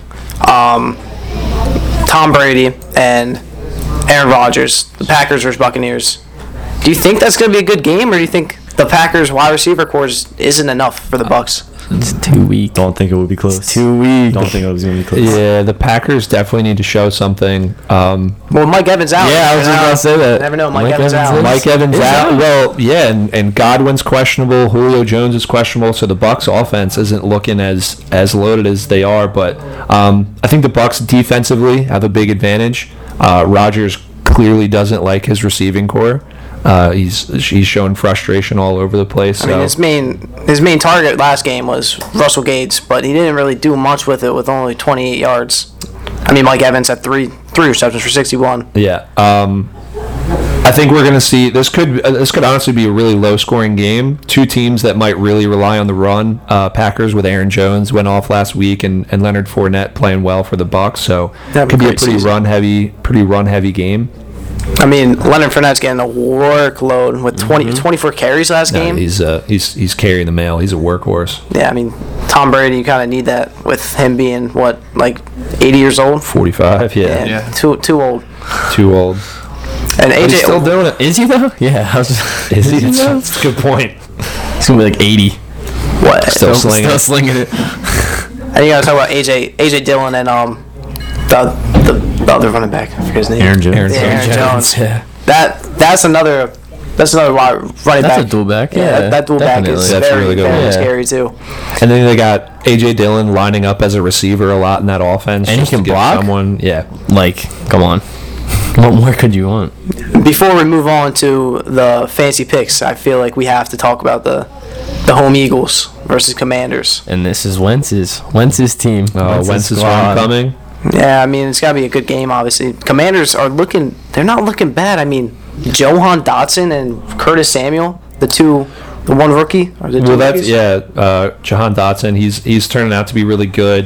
S2: Tom Brady and Aaron Rodgers, the Packers versus Buccaneers. Do you think that's going to be a good game, or do you think the Packers wide receiver corps isn't enough for the Bucs?
S5: It's too weak.
S3: Don't think it would be close.
S5: It's too weak.
S3: Don't think it was going to be close.
S4: Yeah, the Packers definitely need to show something.
S2: Well, Mike Evans out.
S5: Yeah, I was just going to say that.
S2: Never know. Mike Evans out.
S4: Mike Evans out. Well, yeah, and Godwin's questionable. Julio Jones is questionable. So the Bucs offense isn't looking as loaded as they are. But I think the Bucs defensively have a big advantage. Rodgers clearly doesn't like his receiving corps. He's showing frustration all over the place.
S2: I mean, his main target last game was Russell Gates, but he didn't really do much with it with only 28 yards. I mean, Mike Evans had three receptions for 61.
S4: Yeah. I think we're going to see this could honestly be a really low scoring game. Two teams that might really rely on the run. Packers with Aaron Jones went off last week, and Leonard Fournette playing well for the Bucs. So it could be a pretty run heavy game.
S2: I mean, Leonard Fournette's getting a workload with 24 carries last game.
S4: He's carrying the mail. He's a workhorse.
S2: Yeah, I mean, Tom Brady, you kind of need that with him being, 80 years old?
S4: 45, yeah.
S2: Too old.
S4: Too old.
S2: And AJ
S4: he's still doing it.
S5: Is he though? Yeah.
S4: Is he? That's a good point.
S5: He's going to be 80.
S2: What?
S5: Still slinging it.
S2: And you got to talk about AJ Dillon and the other running back. I forget his name.
S3: Aaron Jones.
S2: Aaron Jones.
S5: Yeah.
S2: That's another running back.
S5: That's a dual back. Yeah,
S2: that dual back is very,
S4: really good.
S2: very scary too.
S4: And then they got AJ Dillon lining up as a receiver a lot in that offense.
S5: And he can block.
S4: Someone, yeah.
S5: Come on. What more could you want?
S2: Before we move on to the fancy picks, I feel like we have to talk about the home Eagles versus Commanders.
S5: And this is Wentz's team.
S4: Wentz's homecoming.
S2: Yeah, I mean, it's got to be a good game, obviously. Commanders they're not looking bad. I mean, Johan Dotson and Curtis Samuel, the one rookie. Or the two rookies?
S4: Jahan Dotson. He's turning out to be really good.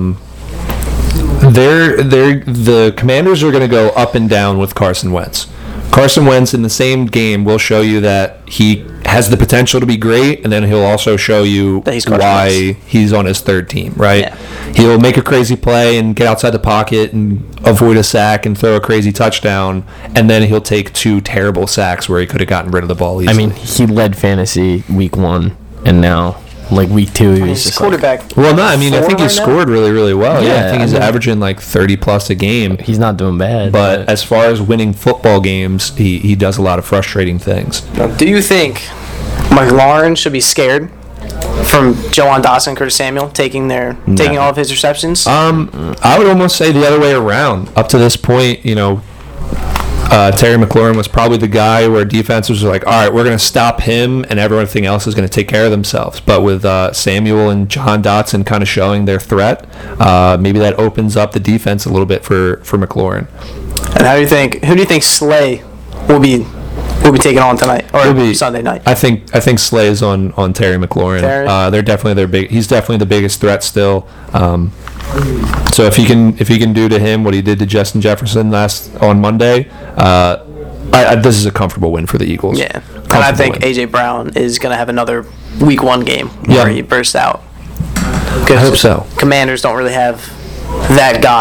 S4: The Commanders are going to go up and down with Carson Wentz. Carson Wentz in the same game will show you that he has the potential to be great, and then he'll also show you why he's on his third team, right? Yeah. He'll make a crazy play and get outside the pocket and avoid a sack and throw a crazy touchdown, and then he'll take two terrible sacks where he could have gotten rid of the ball easily.
S5: I mean, he led fantasy week 1, and now week 2 he was just
S2: quarterback.
S4: I think he scored really, really well. Yeah, I think he's averaging 30 plus a game.
S5: He's not doing bad.
S4: But as far as winning football games, he does a lot of frustrating things.
S2: Now, do you think McLaurin should be scared from Johan Dotson and Curtis Samuel taking all of his receptions?
S4: I would almost say the other way around. Up to this point, Terry McLaurin was probably the guy where defenses were like, all right, we're going to stop him and everything else is going to take care of themselves. But with Samuel and Jahan Dotson kind of showing their threat, maybe that opens up the defense a little bit for McLaurin.
S2: And who do you think Slay will be taking on tonight or Sunday night?
S4: I think Slay is on Terry McLaurin. He's definitely the biggest threat still. So if he can do to him what he did to Justin Jefferson on Monday, this is a comfortable win for the Eagles.
S2: Yeah, and I think A.J. Brown is going to have another week 1 game where he bursts out.
S4: I hope so.
S2: Commanders don't really have that guy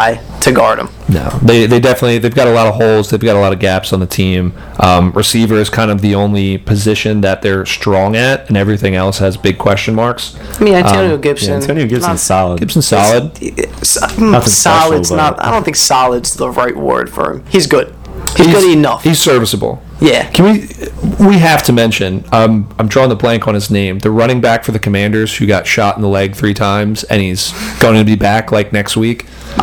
S2: to guard him.
S4: No, they've got a lot of holes. They've got a lot of gaps on the team. Receiver is kind of the only position that they're strong at, and everything else has big question marks.
S2: I mean, Antonio Gibson.
S3: Yeah, Antonio Gibson's solid.
S4: Gibson's solid.
S2: Solid's not. I don't think solid's the right word for him. He's good. He's good enough.
S4: He's serviceable.
S2: Yeah.
S4: We have to mention, I'm drawing the blank on his name, the running back for the Commanders who got shot in the leg 3 times, and he's going to be back like next week.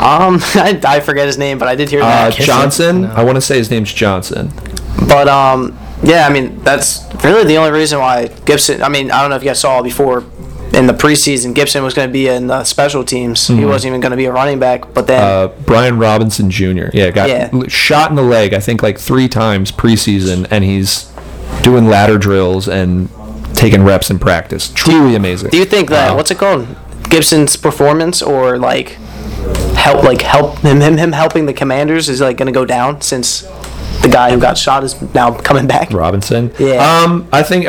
S2: I forget his name, but I did hear that.
S4: Johnson. No. I want to say his name's Johnson.
S2: But yeah, I mean, that's really the only reason why Gibson. I mean, I don't know if you guys saw before. In the preseason, Gibson was going to be in the special teams. Mm-hmm. He wasn't even going to be a running back. But then
S4: Brian Robinson Jr. got shot in the leg, I think, like 3 times preseason, and he's doing ladder drills and taking reps in practice. Truly amazing.
S2: Do you think that what's it called? Gibson's performance or help him helping the Commanders is like going to go down since the guy who got shot is now coming back?
S4: Robinson.
S2: Yeah.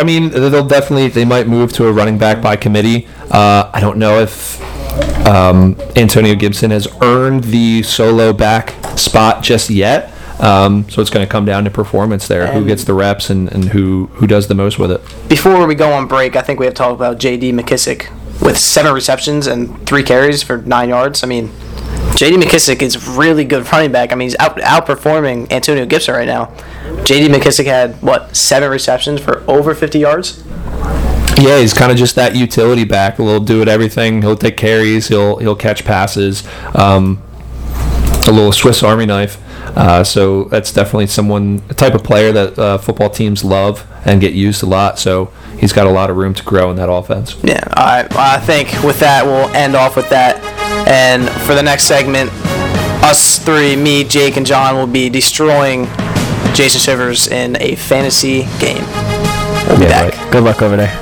S4: They might move to a running back by committee. I don't know if Antonio Gibson has earned the solo back spot just yet. So it's going to come down to performance there. Who gets the reps and who does the most with it.
S2: Before we go on break, I think we have to talk about J.D. McKissick with 7 receptions and 3 carries for 9 yards. I mean, J.D. McKissick is really good running back. I mean, he's outperforming Antonio Gibson right now. J.D. McKissick had, 7 receptions for over 50 yards?
S4: Yeah, he's kind of just that utility back. He'll do it everything. He'll take carries. He'll catch passes. A little Swiss Army knife. So that's definitely a type of player that football teams love and get used a lot. So he's got a lot of room to grow in that offense.
S2: Yeah, all right. I think with that, we'll end off with that. And for the next segment, us 3, me, Jake, and John, will be destroying Jason Shivers in a fantasy game. We'll be back.
S5: Right. Good luck over there.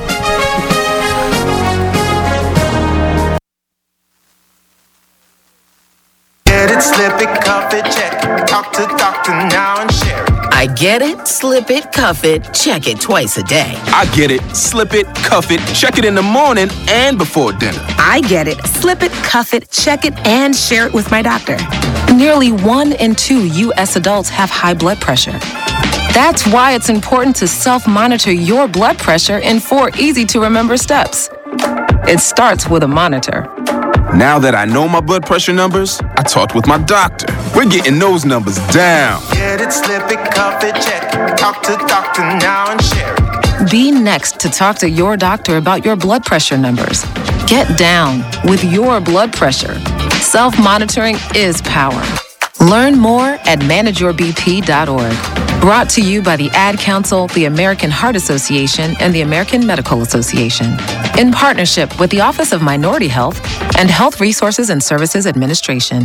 S10: Get it, slip it, cuff it, check it. Talk to doctor now and share it.
S11: I get it, slip it, cuff it, check it twice a day.
S12: I get it, slip it, cuff it, check it in the morning and before dinner.
S13: I get it, slip it, cuff it, check it, and share it with my doctor. Nearly 1 in 2 U.S. adults have high blood pressure. That's why it's important to self-monitor your blood pressure in 4 easy-to-remember steps. It starts with a monitor.
S12: Now that I know my blood pressure numbers, I talked with my doctor. We're getting those numbers down.
S10: Get it, slip it, cuff it, check it. Talk to doctor now and share it.
S13: Be next to talk to your doctor about your blood pressure numbers. Get down with your blood pressure. Self-monitoring is power. Learn more at manageyourbp.org. Brought to you by the Ad Council, the American Heart Association, and the American Medical Association. In partnership with the Office of Minority Health and Health Resources and Services Administration.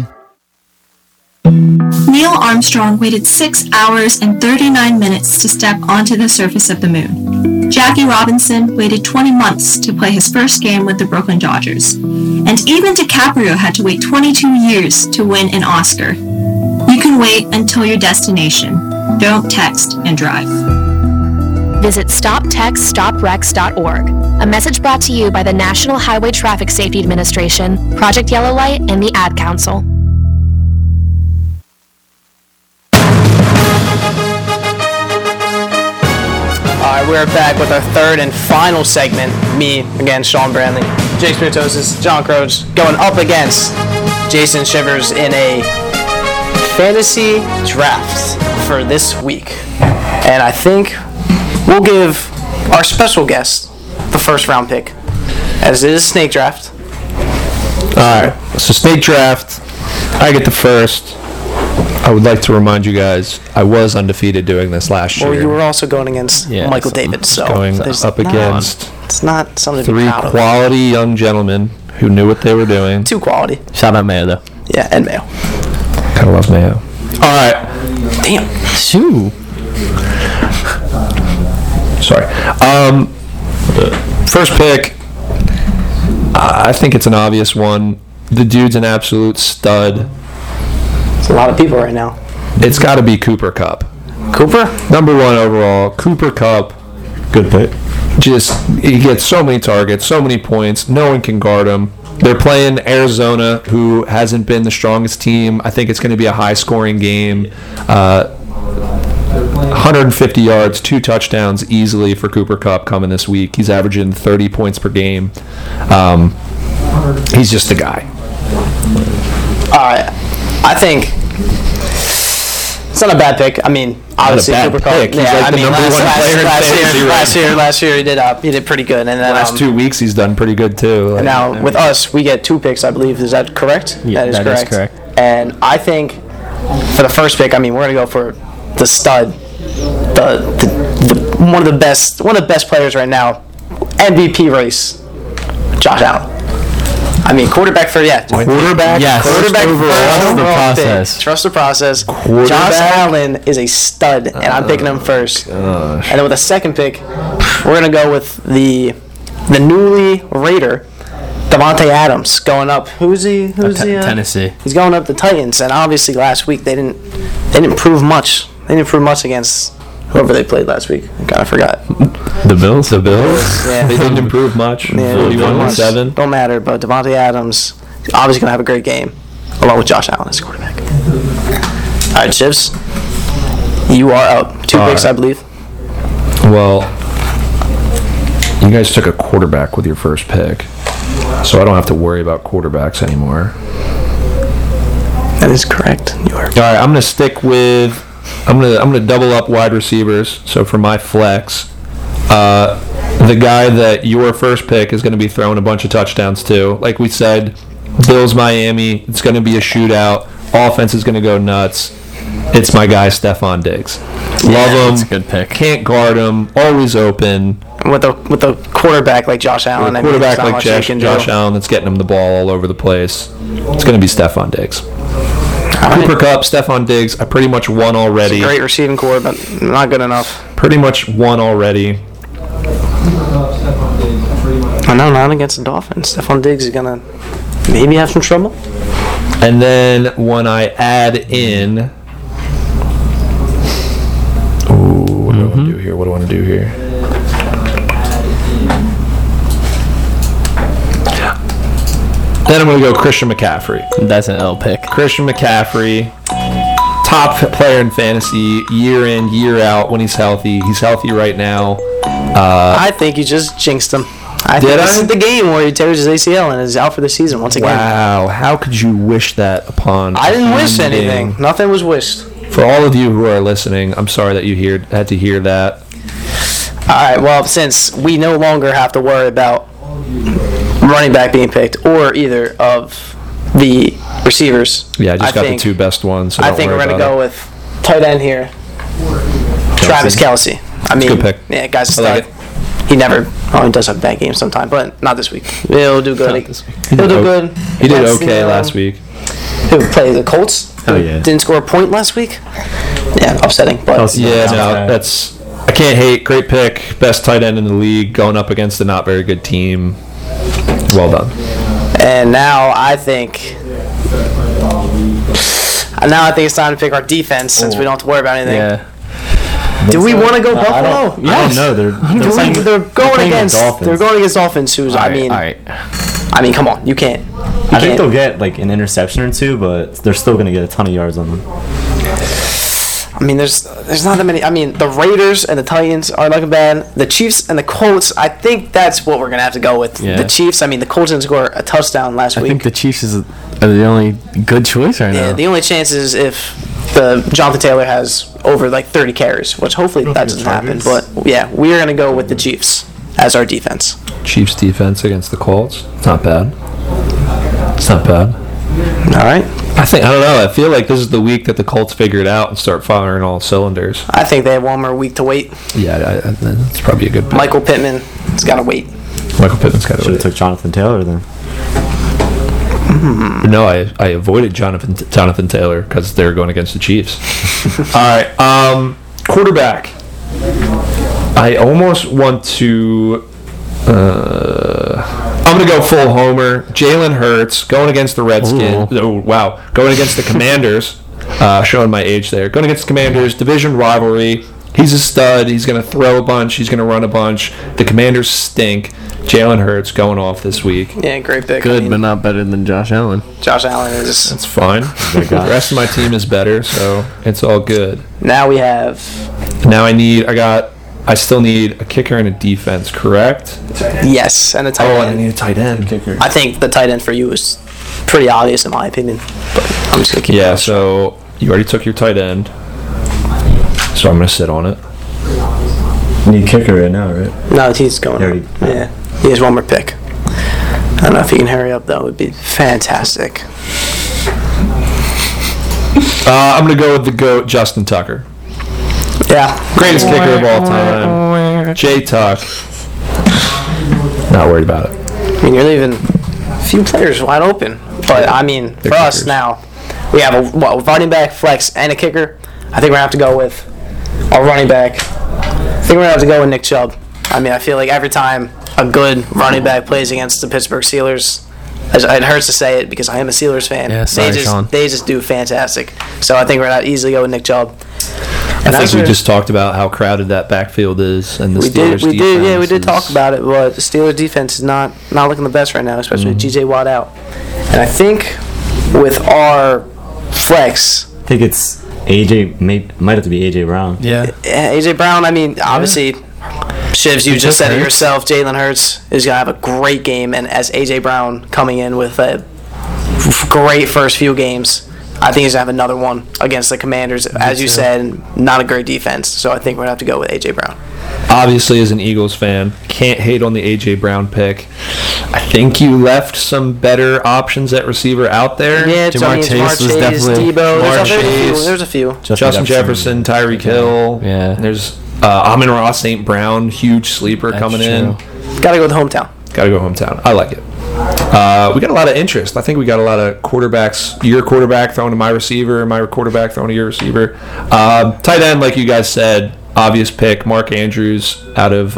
S14: Neil Armstrong waited 6 hours and 39 minutes to step onto the surface of the moon. Jackie Robinson waited 20 months to play his first game with the Brooklyn Dodgers. And even DiCaprio had to wait 22 years to win an Oscar. You can wait until your destination. Don't text and drive.
S8: Visit StopTextStopWrecks.org. A message brought to you by the National Highway Traffic Safety Administration, Project Yellow Light, and the Ad Council.
S2: Alright, we're back with our 3rd and final segment. Me, again, Sean Brandley, Jake Spiritosis, John Croach, going up against Jason Shivers in a fantasy draft for this week. And I think we'll give our special guest the first round pick, as it is a snake draft.
S4: Alright, so snake draft. I get the first. I would like to remind you guys, I was undefeated doing this last year.
S2: Well, you were also going against Michael David, so
S4: going up against
S2: it's not something to be
S4: 3
S2: proud of.
S4: quality young gentlemen who knew what they were doing.
S2: 2 quality.
S5: Shout out Mayo, though.
S2: Yeah, and Mayo.
S4: Kind of love Mayo. All right.
S2: Damn.
S5: Shoo.
S4: Sorry. First pick. I think it's an obvious one. The dude's an absolute stud.
S2: It's a lot of people right now.
S4: It's got to be Cooper Kupp.
S2: Cooper?
S4: Number 1 overall. Cooper Kupp.
S3: Good pick.
S4: He gets so many targets, so many points. No one can guard him. They're playing Arizona, who hasn't been the strongest team. I think it's going to be a high-scoring game. 150 yards, 2 touchdowns easily for Cooper Kupp coming this week. He's averaging 30 points per game. He's just the guy.
S2: I think it's not a bad pick. I mean, obviously Cooper Kupp.
S4: He's like the number one player in fantasy.
S2: Last year he did pretty good, and then
S4: last 2 weeks he's done pretty good too.
S2: And now with us, we get 2 picks, I believe. Is that correct?
S5: Yeah, that is correct.
S2: And I think for the first pick, I mean, we're gonna go for the stud, the one of the best players right now, MVP race, Josh Allen. I mean, quarterback.
S5: Quarterback. Yes.
S2: Quarterback
S5: Trust the process.
S2: Trust the process. Josh Allen is a stud, and I'm picking him first. And then with the second pick, we're gonna go with the newly Raider, Davante Adams, going up. Who's he?
S5: Tennessee.
S2: He's going up the Titans, and obviously last week they didn't prove much. They didn't prove much against whoever they played last week. I kind of forgot.
S5: The Bills.
S2: Yeah.
S4: They didn't improve much.
S2: Yeah,
S4: 41-7.
S2: Don't matter, but Davante Adams is obviously going to have a great game, along with Josh Allen as quarterback. All right, Chips, you are up. 2 picks, I believe.
S4: Well, you guys took a quarterback with your first pick, so I don't have to worry about quarterbacks anymore.
S2: That is correct. You are.
S4: All right, I'm going to stick with. I'm gonna double up wide receivers. So for my flex, the guy that your first pick is going to be throwing a bunch of touchdowns to. Like we said, Bills Miami. It's going to be a shootout. Offense is going to go nuts. It's my guy Stephon Diggs. Love him.
S5: That's a good pick.
S4: Can't guard him. Always open.
S2: With a quarterback like Josh Allen.
S4: With a quarterback like Josh Allen that's getting him the ball all over the place. It's going to be Stephon Diggs. Cooper Kupp, Stephon Diggs. I pretty much won already.
S2: It's a great receiving core, but not good enough.
S4: Pretty much won already.
S2: I know, not against the Dolphins. Stephon Diggs is going to maybe have some trouble.
S4: And then when I add in... Ooh, what do I want to do here? Then I'm going to go Christian McCaffrey.
S5: That's an L pick.
S4: Christian McCaffrey, top player in fantasy, year in, year out when he's healthy. He's healthy right now.
S2: I think you just jinxed him. This is the game where he tears his ACL and is out for the season once again.
S4: Wow, how could you wish that upon...
S2: I didn't wish anything. Nothing was wished.
S4: For all of you who are listening, I'm sorry that you had to hear that.
S2: All right, well, since we no longer have to worry about running back being picked or either of the receivers.
S4: Yeah, I just got the 2 best ones. So
S2: I think we're going to go with tight end here, Travis Kelce. I mean,
S4: good pick.
S2: Yeah, guy's a stud. He does have bad games sometimes, but not this week. He'll do good. He'll do good.
S4: He did okay last week.
S2: Who played the Colts?
S3: Oh yeah.
S2: Didn't score a point last week. Yeah, upsetting. But
S4: that's. I can't hate. Great pick. Best tight end in the league going up against a not very good team. Well done.
S2: And now I think it's time to pick our defense since we don't have to worry about anything.
S5: Yeah.
S2: Do we want to go Buffalo?
S3: I don't know. They're
S2: going against Dolphins. Who's
S5: all right.
S2: I mean, come on, you can't.
S3: I think they'll get like an interception or 2, but they're still going to get a ton of yards on them.
S2: I mean, there's not that many. I mean, the Raiders and the Titans are looking bad. The Chiefs and the Colts, I think that's what we're going to have to go with.
S5: Yeah.
S2: The Chiefs, I mean, the Colts didn't score a touchdown last week.
S5: I think the Chiefs are the only good choice right now.
S2: Yeah, the only chance is if the Jonathan Taylor has over like 30 carries, which hopefully that doesn't happen. But yeah, we're going to go with the Chiefs as our defense.
S4: Chiefs defense against the Colts. It's not bad.
S2: All right.
S4: I don't know. I feel like this is the week that the Colts figure it out and start firing all cylinders.
S2: I think they have one more week to wait.
S4: Yeah, that's probably a good pick.
S2: Michael Pittman has got to wait.
S4: Michael Pittman's got to wait.
S3: Should have took Jonathan Taylor then.
S4: No, I avoided Jonathan Taylor because they were going against the Chiefs. All right, quarterback. I almost want to. I'm going to go full homer. Jalen Hurts going against the Redskins. Oh, wow. Going against the Commanders. Showing my age there. Going against the Commanders. Division rivalry. He's a stud. He's going to throw a bunch. He's going to run a bunch. The Commanders stink. Jalen Hurts going off this week.
S2: Yeah, great pick.
S5: Good, but not better than Josh Allen.
S2: Josh Allen is.
S4: That's fine. The rest of my team is better, so it's all good.
S2: Now we have.
S4: Now I still need a kicker and a defense, correct?
S2: Yes, and a tight end.
S4: Oh, I need a tight end.
S3: Kicker.
S2: I think the tight end for you is pretty obvious in my opinion. But I'm just gonna keep.
S4: Yeah. So you already took your tight end, so I'm gonna sit on it.
S3: Need kicker right now, right?
S2: No, he's going. Yeah, he has one more pick. I don't know if he can hurry up though. It would be fantastic.
S4: I'm gonna go with the GOAT, Justin Tucker.
S2: Yeah,
S4: greatest kicker of all time. J Tuck. Not worried about it.
S2: I mean, you're leaving a few players wide open, but I mean, for us now, we have a running back, flex, and a kicker. I think we're gonna have to go with our running back. I think we're gonna have to go with Nick Chubb. I mean, I feel like every time a good running back plays against the Pittsburgh Steelers, it hurts to say it because I am a Steelers fan.
S5: Yeah, sorry,
S2: they just do fantastic. So I think we're gonna easily go with Nick Chubb.
S4: I think we just talked about how crowded that backfield is, and the Steelers defense.
S2: We did talk about it, but the Steelers defense is not looking the best right now, especially with G.J. Watt out. And I think with our flex,
S3: I think it's AJ. Might have to be AJ Brown.
S5: Yeah,
S2: AJ Brown. I mean, obviously, Shivs, you just said it yourself. Jalen Hurts is gonna have a great game, and as AJ Brown coming in with a great first few games. I think he's going to have another one against the Commanders. As you said, not a great defense. So I think we're going to have to go with A.J. Brown.
S4: Obviously, as an Eagles fan, can't hate on the A.J. Brown pick. I think you left some better options at receiver out there.
S2: Yeah, Jamar Chase was definitely... Debo. There's a few.
S4: Justin Jefferson, Tyreek Hill.
S5: Yeah.
S4: There's Amon-Ra St. Brown, huge sleeper coming in.
S2: Got to go with hometown.
S4: Got to go hometown. I like it. We got a lot of interest. I think we got a lot of quarterbacks. Your quarterback throwing to my receiver, my quarterback throwing to your receiver. Tight end, like you guys said, obvious pick. Mark Andrews out of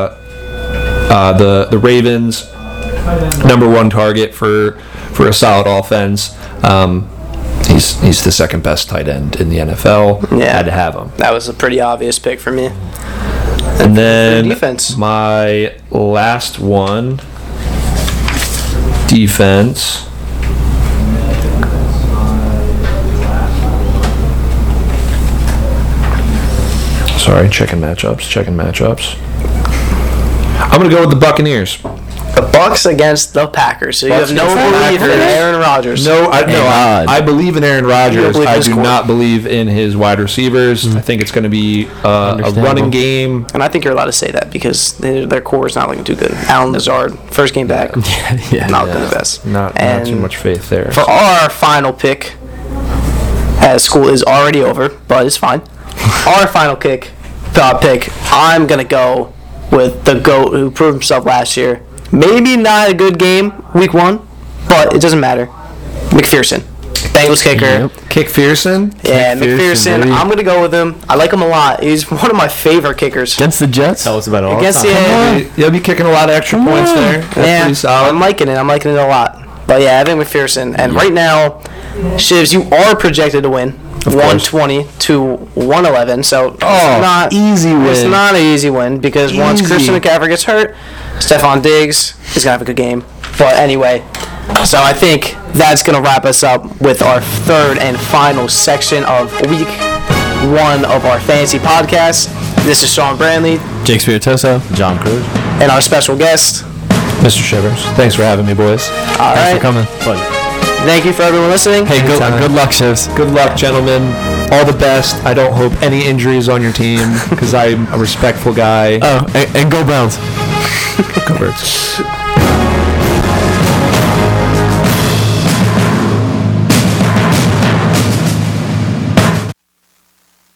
S4: the Ravens, number one target for a solid offense. He's the second best tight end in the NFL.
S2: Yeah,
S4: had to have him.
S2: That was a pretty obvious pick for me.
S4: And then
S2: defense.
S4: My last one. Defense. Sorry, checking matchups. I'm going to go with the Buccaneers.
S2: The Bucks against the Packers. So you have no belief in Aaron Rodgers.
S4: I believe in Aaron Rodgers. I do not believe in his wide receivers. I think it's going to be a running game.
S2: And I think you're allowed to say that because their core is not looking too good. Alan Lazard, first game back, not looking the best.
S4: Not too much faith there.
S2: For our final pick, as school is already over, but it's fine. Our final pick, I'm going to go with the GOAT who proved himself last year. Maybe not a good game, week 1, but it doesn't matter. McPherson. Bengals kicker.
S5: Yep.
S4: McPherson?
S2: Yeah, McPherson. I'm going to go with him. I like him a lot. He's one of my favorite kickers.
S5: Against the Jets?
S3: Tell us about it all
S2: Against
S3: the time.
S4: You'll be kicking a lot of extra points there. That's pretty solid.
S2: I'm liking it. a lot. But yeah, I think McPherson. And right now, Shivs, you are projected to win. 120 to 111. So it's not
S5: easy win.
S2: It's not an easy win because once Christian McCaffrey gets hurt, Stephon Diggs is gonna have a good game. But anyway, so I think that's gonna wrap us up with our third and final section of week 1 of our fantasy podcast. This is Sean Brantley,
S5: Jake Spiritoso,
S3: John Cruz,
S2: and our special guest,
S4: Mr. Shivers. Thanks for having me, boys.
S5: Thanks for coming. Fun.
S2: Thank you for everyone listening.
S5: Hey, good luck, Shivs.
S4: Good luck, gentlemen. All the best. I don't hope any injuries on your team because I'm a respectful guy.
S5: Oh, and go Browns.
S4: Go Birds.